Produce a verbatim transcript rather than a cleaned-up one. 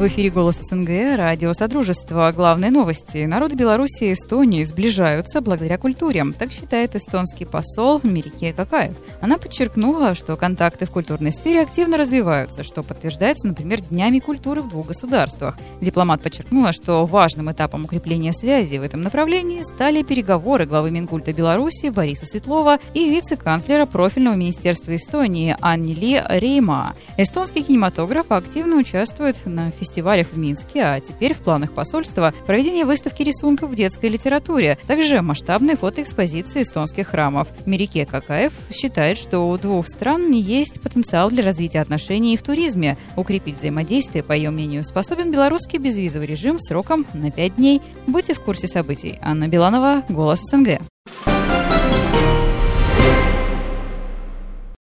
В эфире «Голос СНГ», радио Содружества. Главные новости. Народы Беларуси и Эстонии сближаются благодаря культуре. Так считает эстонский посол Мерике Какаев. Она подчеркнула, что контакты в культурной сфере активно развиваются, что подтверждается, например, Днями культуры в двух государствах. Дипломат подчеркнула, что важным этапом укрепления связи в этом направлении стали переговоры главы Минкульта Беларуси Бориса Светлова и вице-канцлера профильного министерства Эстонии Аннели Рейма. Эстонский кинематограф активно участвует на фестивале фестивалях в Минске, а теперь в планах посольства проведение выставки рисунков в детской литературе, также масштабной фотоэкспозиции эстонских храмов. Мерике Какаев считает, что у двух стран есть потенциал для развития отношений и в туризме. Укрепить взаимодействие, по ее мнению, способен белорусский безвизовый режим сроком на пять дней. Будьте в курсе событий. Анна Беланова, «Голос СНГ».